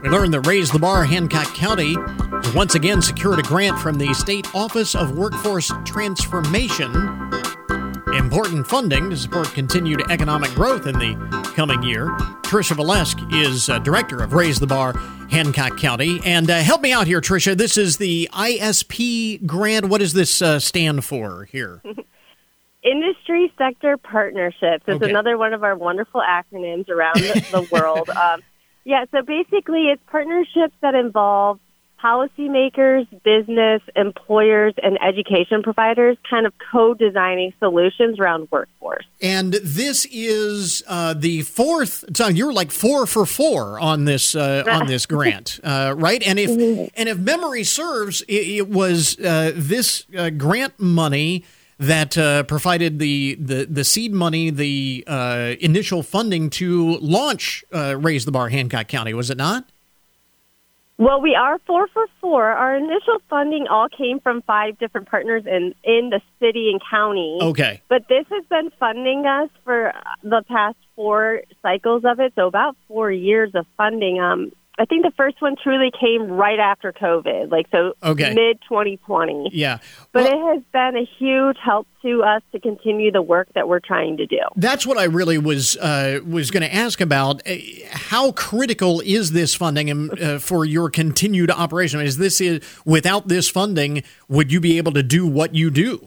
We learned that Raise the Bar Hancock County has once again secured a grant from the State Office of Workforce Transformation. Important funding to support continued economic growth in the coming year. Tricia Valesque is director of Raise the Bar Hancock County. And help me out here, Tricia. This is the ISP grant. What does this stand for here? Industry Sector Partnerships. It's another one of our wonderful acronyms around the world. So basically it's partnerships that involve policymakers, business, employers, and education providers kind of co-designing solutions around workforce. And this is the fourth. So you're like 4 for 4 on this grant, right? And if memory serves, it was this grant money that provided the seed money, the initial funding to launch Raise the Bar Hancock County, was it not? Well, we are 4 for 4. Our initial funding all came from 5 different partners in the city and county. Okay. But this has been funding us for the past 4 cycles of it, so about 4 years of funding. I think the first one truly came right after COVID, mid-2020. Yeah. But it has been a huge help to us to continue the work that we're trying to do. That's what I really was going to ask about. How critical is this funding for your continued operation? Without this funding, would you be able to do what you do?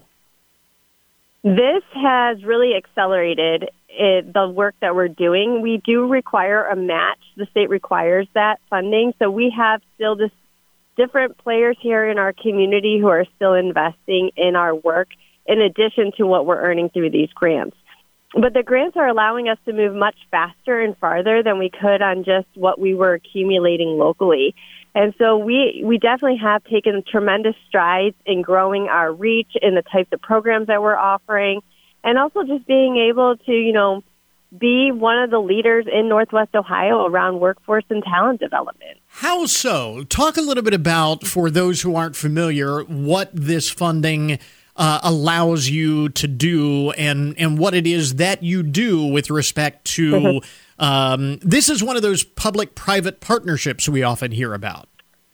This has really accelerated the work that we're doing. We do require a match. The state requires that funding. So we have still just different players here in our community who are still investing in our work in addition to what we're earning through these grants. But the grants are allowing us to move much faster and farther than we could on just what we were accumulating locally. And so we definitely have taken tremendous strides in growing our reach in the types of programs that we're offering, and also just being able to, be one of the leaders in Northwest Ohio around workforce and talent development. How so? Talk a little bit about, for those who aren't familiar, what this funding allows you to do and what it is that you do with respect to this is one of those public-private partnerships we often hear about.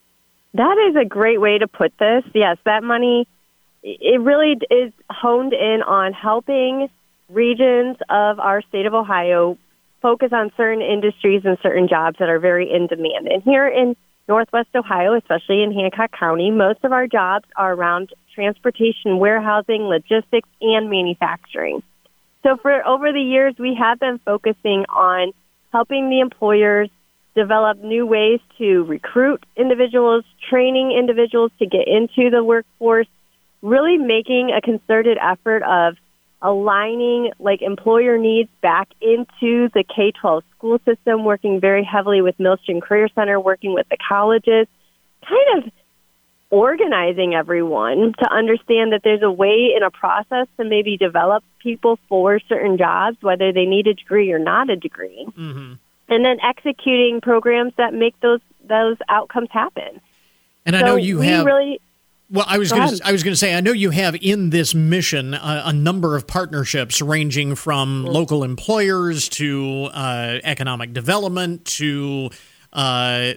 That is a great way to put this. Yes, that money, it really is honed in on helping regions of our state of Ohio focus on certain industries and certain jobs that are very in demand. And here in Northwest Ohio, especially in Hancock County, most of our jobs are around transportation, warehousing, logistics, and manufacturing. So for over the years, we have been focusing on helping the employers develop new ways to recruit individuals, training individuals to get into the workforce, really making a concerted effort of aligning employer needs back into the K-12 school system, working very heavily with Millstream Career Center, working with the colleges, kind of organizing everyone to understand that there's a way in a process to maybe develop people for certain jobs, whether they need a degree or not a degree, and then executing programs that make those outcomes happen. And I know you have... Well, I was going to say, I know you have in this mission a number of partnerships ranging from local employers to economic development to all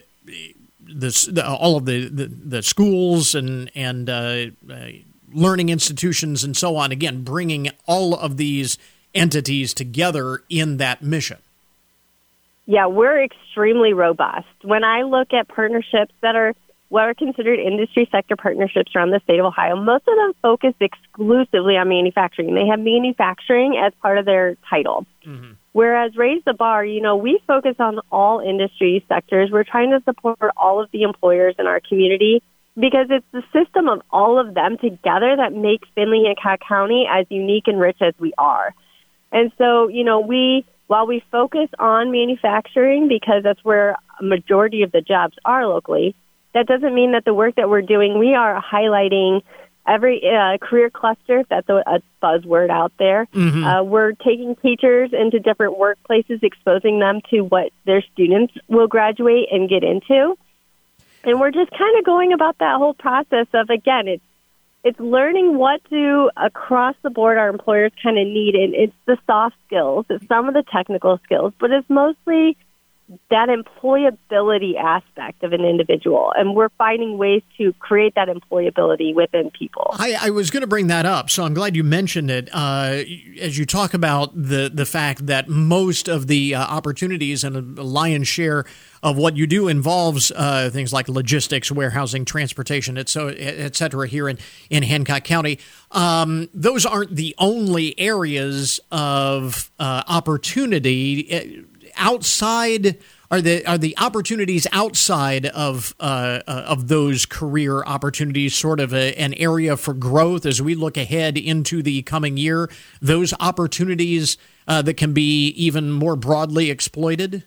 of the schools and learning institutions and so on. Again, bringing all of these entities together in that mission. Yeah, we're extremely robust. When I look at partnerships that are what are considered industry sector partnerships around the state of Ohio, most of them focus exclusively on manufacturing. They have manufacturing as part of their title. Whereas Raise the Bar, we focus on all industry sectors. We're trying to support all of the employers in our community because it's the system of all of them together that makes Findlay Hancock County as unique and rich as we are. And so, while we focus on manufacturing because that's where a majority of the jobs are locally, that doesn't mean that the work that we're doing, we are highlighting every career cluster, if that's a buzzword out there. We're taking teachers into different workplaces, exposing them to what their students will graduate and get into. And we're just kind of going about that whole process of, again, it's learning what do across the board our employers kind of need. And it's the soft skills, it's some of the technical skills, but it's mostly that employability aspect of an individual, and we're finding ways to create that employability within people. I was going to bring that up, so I'm glad you mentioned it. As you talk about the fact that most of the opportunities and a lion's share of what you do involves things like logistics, warehousing, transportation, et cetera, here in Hancock County. Those aren't the only areas of opportunity. Outside, are the opportunities outside of those career opportunities sort of an area for growth as we look ahead into the coming year? Those opportunities that can be even more broadly exploited?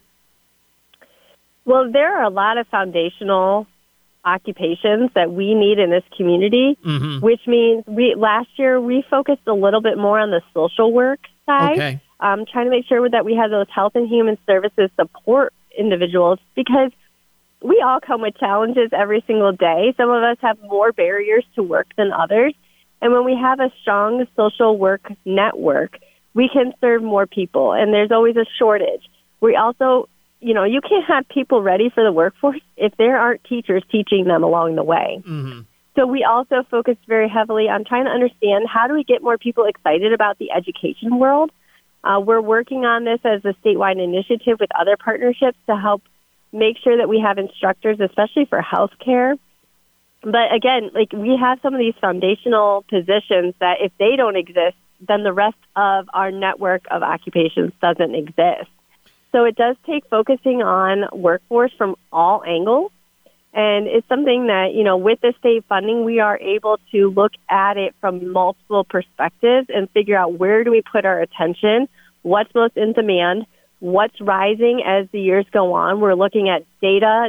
Well, there are a lot of foundational occupations that we need in this community, which means last year we focused a little bit more on the social work side. Okay. Trying to make sure that we have those health and human services support individuals, because we all come with challenges every single day. Some of us have more barriers to work than others. And when we have a strong social work network, we can serve more people. And there's always a shortage. We also, you can't have people ready for the workforce if there aren't teachers teaching them along the way. Mm-hmm. So we also focused very heavily on trying to understand, how do we get more people excited about the education world? We're working on this as a statewide initiative with other partnerships to help make sure that we have instructors, especially for healthcare. But again, we have some of these foundational positions that if they don't exist, then the rest of our network of occupations doesn't exist. So it does take focusing on workforce from all angles. And it's something that, with the state funding, we are able to look at it from multiple perspectives and figure out, where do we put our attention, what's most in demand, what's rising as the years go on. We're looking at data.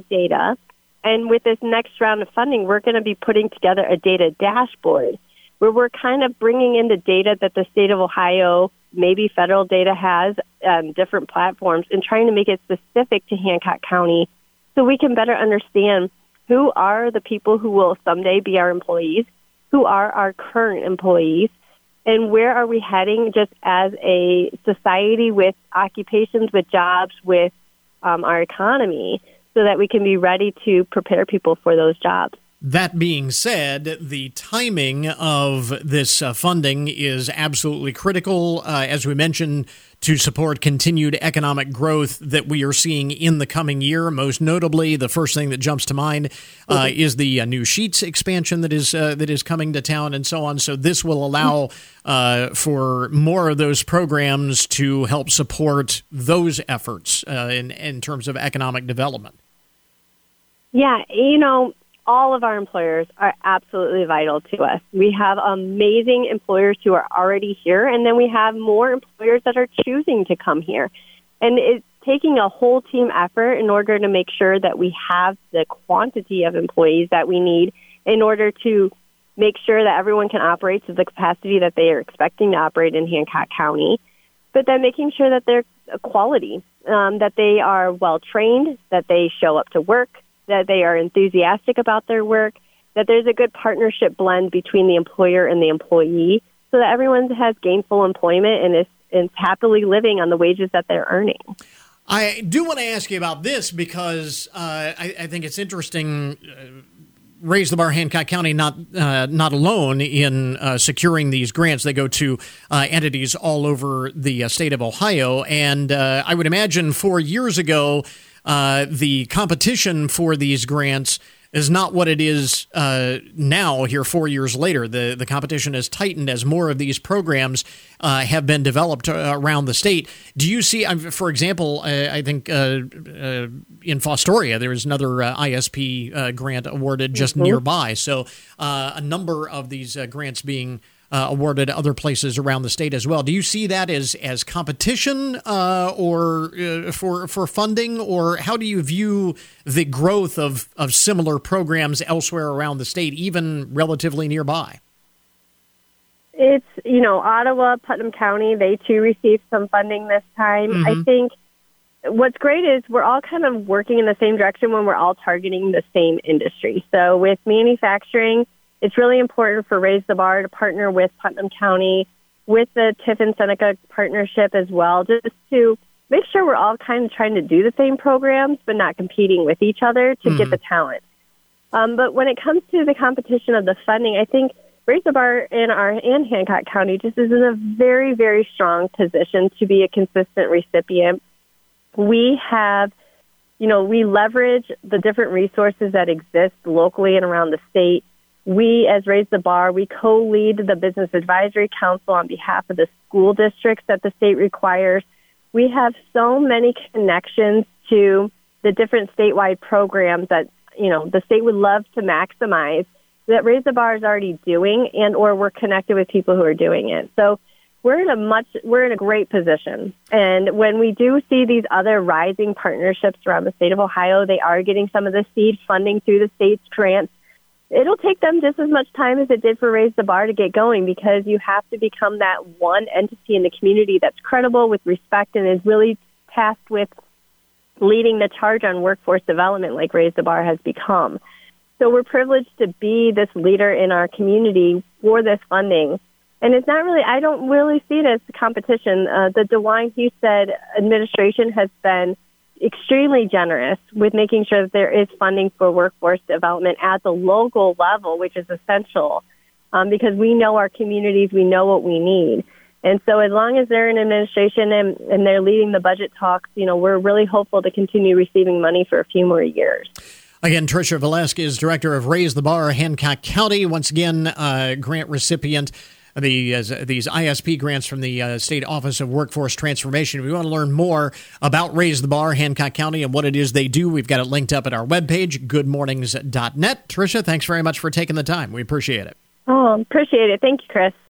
And with this next round of funding, we're going to be putting together a data dashboard where we're kind of bringing in the data that the state of Ohio, maybe federal data has, different platforms, and trying to make it specific to Hancock County, so we can better understand who are the people who will someday be our employees, who are our current employees, and where are we heading just as a society with occupations, with jobs, with our economy, so that we can be ready to prepare people for those jobs. That being said, the timing of this funding is absolutely critical, as we mentioned, to support continued economic growth that we are seeing in the coming year. Most notably, the first thing that jumps to mind is the new Sheetz expansion that is coming to town, and so on. So this will allow for more of those programs to help support those efforts in terms of economic development. Yeah, all of our employers are absolutely vital to us. We have amazing employers who are already here, and then we have more employers that are choosing to come here. And it's taking a whole team effort in order to make sure that we have the quantity of employees that we need in order to make sure that everyone can operate to the capacity that they are expecting to operate in Hancock County, but then making sure that they're quality, that they are well-trained, that they show up to work, that they are enthusiastic about their work, that there's a good partnership blend between the employer and the employee, so that everyone has gainful employment and is happily living on the wages that they're earning. I do want to ask you about this because I think it's interesting. Raise the Bar Hancock County not alone in securing these grants. They go to entities all over the state of Ohio, and I would imagine 4 years ago, the competition for these grants is not what it is now here 4 years later. The competition has tightened as more of these programs have been developed around the state. Do you see, for example, I think in Fostoria, there is another ISP grant awarded just nearby. So a number of these grants being awarded other places around the state as well. Do you see that as competition or for funding, or how do you view the growth of similar programs elsewhere around the state, even relatively nearby? It's, Ottawa, Putnam County, they too received some funding this time. Mm-hmm. I think what's great is we're all kind of working in the same direction when we're all targeting the same industry. So with manufacturing, it's really important for Raise the Bar to partner with Putnam County, with the Tiffin Seneca partnership as well, just to make sure we're all kind of trying to do the same programs, but not competing with each other to get the talent. But when it comes to the competition of the funding, I think Raise the Bar and Hancock County just is in a very, very strong position to be a consistent recipient. We have, we leverage the different resources that exist locally and around the state. We, as Raise the Bar, we co-lead the Business Advisory Council on behalf of the school districts that the state requires. We have so many connections to the different statewide programs that, the state would love to maximize that Raise the Bar is already doing, and or we're connected with people who are doing it. So we're in a great position. And when we do see these other rising partnerships around the state of Ohio, they are getting some of the seed funding through the state's grants. It'll take them just as much time as it did for Raise the Bar to get going, because you have to become that one entity in the community that's credible, with respect, and is really tasked with leading the charge on workforce development like Raise the Bar has become. So we're privileged to be this leader in our community for this funding. And it's not really, I don't really see it as a competition. The DeWine-Husted administration has been extremely generous with making sure that there is funding for workforce development at the local level, which is essential because we know our communities, we know what we need. And so as long as they're in administration and they're leading the budget talks, we're really hopeful to continue receiving money for a few more years. Again, Tricia Velasquez, Director of Raise the Bar, Hancock County, once again, grant recipient. These ISP grants from the State Office of Workforce Transformation. If you want to learn more about Raise the Bar, Hancock County, and what it is they do, we've got it linked up at our webpage, goodmornings.net. Tricia, thanks very much for taking the time. We appreciate it. Oh, appreciate it. Thank you, Chris.